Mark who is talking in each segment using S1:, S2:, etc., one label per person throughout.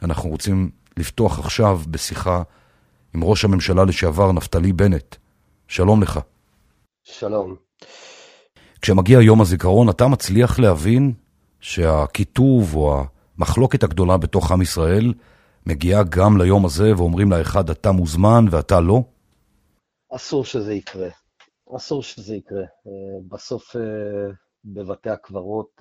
S1: אנחנו רוצים לפתוח עכשיו בשיחה עם ראש הממשלה לשעבר נפתלי בנט. שלום לך.
S2: שלום.
S1: כשמגיע יום הזיכרון, אתה מצליח להבין שהכיתוב או המחלוקת הגדולה בתוך עם ישראל מגיעה גם ליום הזה ואומרים לאחד אתה מוזמן ואתה לא?
S2: אסור שזה יקרה. אסור שזה יקרה. בסוף בבתי הקברות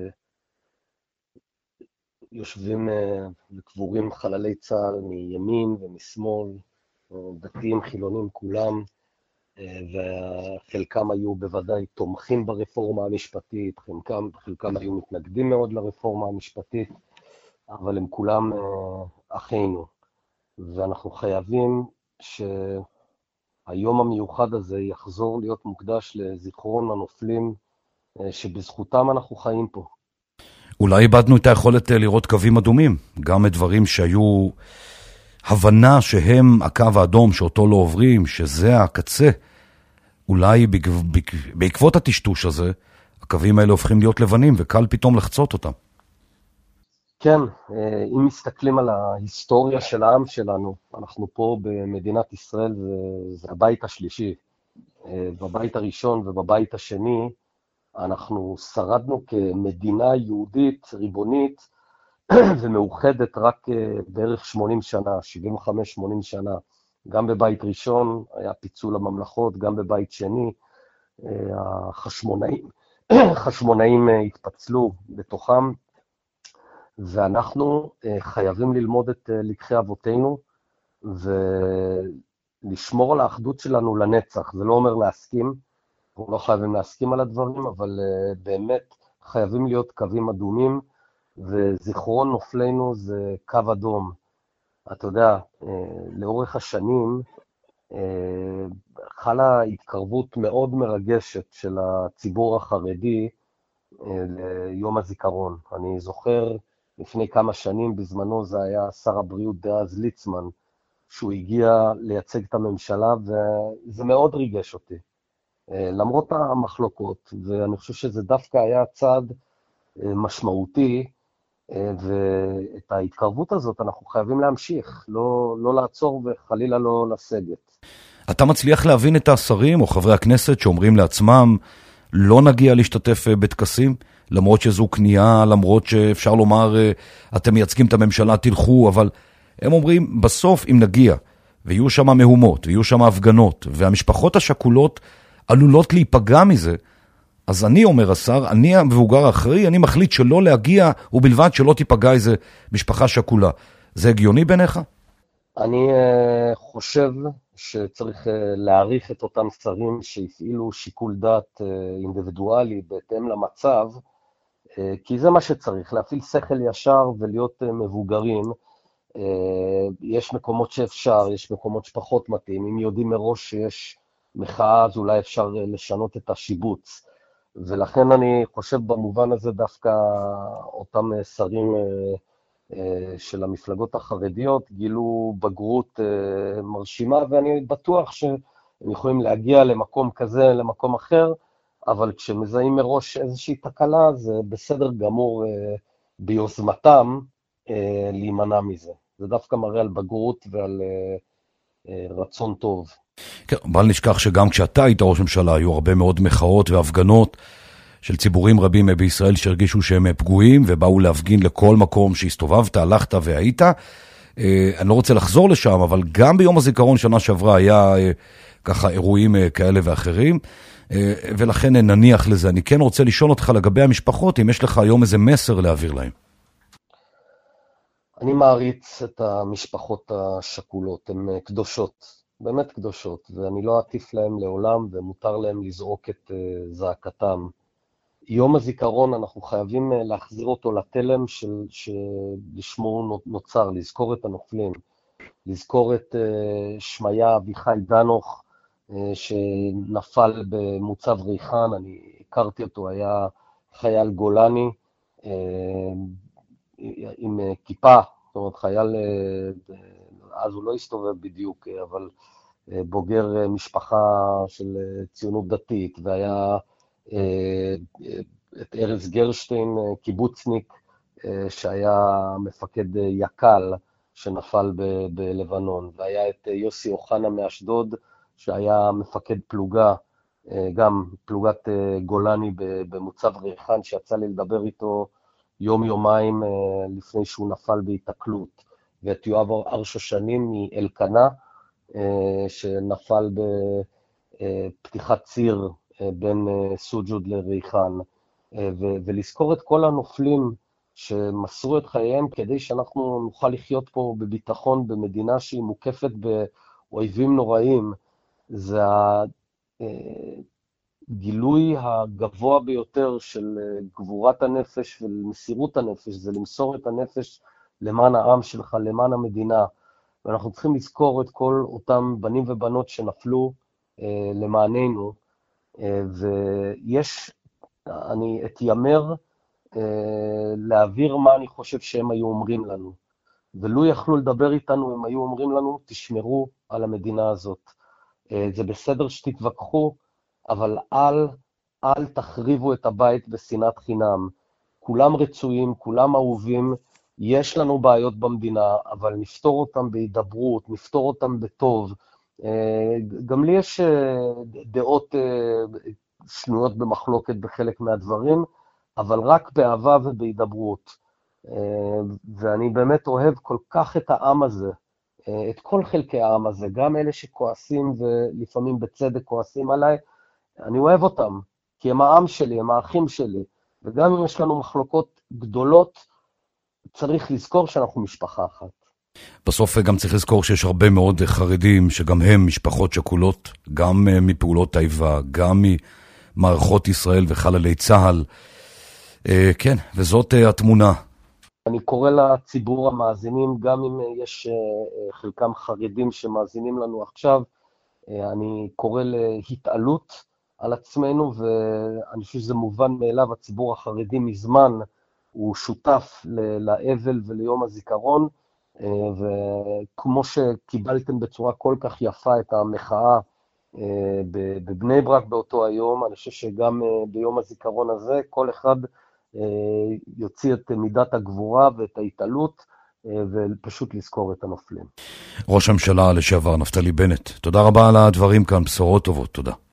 S2: יושבים וקבורים חללי צה"ל מימין ומשמאל, דתיים, חילונים, כולם, וחלקם היו בוודאי תומכים ברפורמה המשפטית, חלקם היו מתנגדים מאוד לרפורמה המשפטית, אבל הם כולם אחינו. ואנחנו חייבים שהיום המיוחד הזה יחזור להיות מוקדש לזיכרון הנופלים, שבזכותם אנחנו חיים פה.
S1: אולי איבדנו את היכולת לראות קווים אדומים, גם דברים שהיו הבנה שהם הקו האדום שאותו לא עוברים, שזה הקצה. אולי בעקבות הטשטוש הזה, הקווים האלה הופכים להיות לבנים וקל פתאום לחצות אותם.
S2: כן, אם מסתכלים על ההיסטוריה של העם שלנו, אנחנו פה במדינת ישראל, זה הבית השלישי. בבית הראשון ובבית השני, אנחנו שרדנו כמדינה יהודית, ריבונית, ומאוחדת רק בערך 80 שנה, 75-80 שנה. גם בבית ראשון היה פיצול הממלכות, גם בבית שני, החשמונאים התפצלו בתוכם, ואנחנו חייבים ללמוד את לקחי אבותינו, ולשמור על האחדות שלנו לנצח. זה לא אומר להסכים, אנחנו לא חייבים להסכים על הדברים, אבל באמת חייבים להיות קווים אדומים, וזיכרון נופלינו זה קו אדום. אתה יודע, לאורך השנים חלה התקרבות מאוד מרגשת של הציבור החרדי ליום הזיכרון. אני זוכר לפני כמה שנים, בזמנו זה היה שר הבריאות דאז ליצמן, שהוא הגיע לייצג את הממשלה, וזה מאוד ריגש אותי. למרות המחלוקות, ואני חושב שזה דווקא היה צעד משמעותי, ואת ההתקרבות הזאת אנחנו חייבים להמשיך, לא לעצור וחלילה לא לסגת.
S1: אתה מצליח להבין את השרים או חברי הכנסת שאומרים לעצמם, לא נגיע להשתתף בטקסים, למרות שזו קנייה, למרות שאפשר לומר, אתם מייצגים את הממשלה, תלכו, אבל הם אומרים, בסוף אם נגיע, ויהיו שם מהומות, ויהיו שם הפגנות, והמשפחות השכולות עלולות להיפגע מזה, אז אני אומר השר, אני המבוגר האחראי, אני מחליט שלא להגיע, ובלבד שלא תיפגע איזה משפחה שכולה. זה הגיוני ביניך?
S2: אני חושב שצריך להעריך את אותם שרים שהפעילו שיקול דעת אינדיבידואלי בהתאם למצב, כי זה מה שצריך, להפעיל שכל ישר ולהיות מבוגרים. יש מקומות שאפשר, יש מקומות שפחות מתאים. אם יודעים מראש שיש מחאה, אז אולי אפשר לשנות את השיבוץ. ולכן אני חושב במובן הזה דווקא אותם שרים של המפלגות החרדיות גילו בגרות מרשימה, ואני בטוח שהם יכולים להגיע למקום כזה, למקום אחר, אבל כשמזהים מראש איזושהי תקלה, זה בסדר גמור ביוזמתם להימנע מזה. זה דווקא מראה על בגרות ועל רצון טוב.
S1: כן, בל נשכח שגם כשאתה היית ראש ממשלה, היו הרבה מאוד מחאות והפגנות של ציבורים רבים בישראל שהרגישו שהם פגועים, ובאו להפגין לכל מקום שהסתובבת, הלכת והיית. אני לא רוצה לחזור לשם, אבל גם ביום הזיכרון שנה שעברה היה ככה אירועים כאלה ואחרים, ולכן נניח לזה. אני כן רוצה לשאול אותך לגבי המשפחות, אם יש לך היום איזה מסר להעביר להם.
S2: אני מעריץ את המשפחות השכולות, הן קדושות, באמת קדושות, ואני לא אטיף להם לעולם, ומותר להם לזעוק את זעקתם. יום הזיכרון אנחנו חייבים להחזיר אותו לתלם שלשמו נוצר, לזכור את הנופלים, לזכור את שמיה אביחי דנוך, שנפל במוצב ריחן. אני הכרתי אותו, היה חייל גולני, עם כיפה, זאת אומרת חייל, אז הוא לא הסתובב בדיוק, אבל בוגר משפחה של ציונות דתית, והיה את ארז גרשטיין, קיבוצניק, שהיה מפקד יקל שנפל בלבנון, והיה את יוסי אוחנה מאשדוד, שהיה מפקד פלוגה, גם פלוגת גולני במוצב ריחן, שיצא לי לדבר איתו יום-יומיים לפני שהוא נפל בהתקלות, ואת יואב ארשושנים מאלקנה, שנפל בפתיחת ציר בין סוג'וד לריחן, ולזכור את כל הנופלים שמסרו את חייהם כדי שאנחנו נוכל לחיות פה בביטחון במדינה שהיא מוקפת באויבים נוראים. זה הגילוי הגבוה ביותר של גבורת הנפש ומסירות הנפש, זה למסור את הנפש למען העם שלך, למען המדינה. ואנחנו צריכים לזכור את כל אותם בנים ובנות שנפלו למעננו, ויש, אני אתיימר להעביר מה אני חושב שהם היו אומרים לנו. ולו יכלו לדבר איתנו, הם היו אומרים לנו, תשמרו על המדינה הזאת. זה בסדר שתתווכחו, אבל אל תחריבו את הבית בשנאת חינם. כולם רצויים, כולם אהובים, יש לנו בעיות במדינה, אבל נפתור אותם בהידברות, נפתור אותם בטוב. גם לי יש דעות שנויות במחלוקת בחלק מהדברים, אבל רק באהבה ובהידברות. ואני באמת אוהב כל כך את העם הזה, את כל חלקי העם הזה, גם אלה שכועסים ולפעמים בצדק כועסים עליי, אני אוהב אותם, כי הם העם שלי, הם האחים שלי, וגם אם יש לנו מחלוקות גדולות, צריך לזכור שאנחנו משפחה אחת.
S1: בסוף גם צריך לזכור שיש הרבה מאוד חרדים, שגם הם משפחות שכולות, גם מפעולות האיבה, גם ממערכות ישראל וחללי צהל. כן, וזאת התמונה.
S2: אני קורא לציבור המאזינים, גם אם יש חלקם חרדים שמאזינים לנו עכשיו, אני קורא להתעלות על עצמנו, ואני חושב שזה מובן מאליו, הציבור החרדי מזמן הוא שותף לאבל וליום הזיכרון, וכמו שקיבלתם בצורה כל כך יפה את המחאה בבני ברק באותו היום, אני חושב שגם ביום הזיכרון הזה, כל אחד יוציא את מידת הגבורה ואת ההתעלות, ופשוט לזכור את הנופלים.
S1: ראש הממשלה לשעבר נפתלי בנט, תודה רבה על הדברים כאן, בשורות טובות, תודה.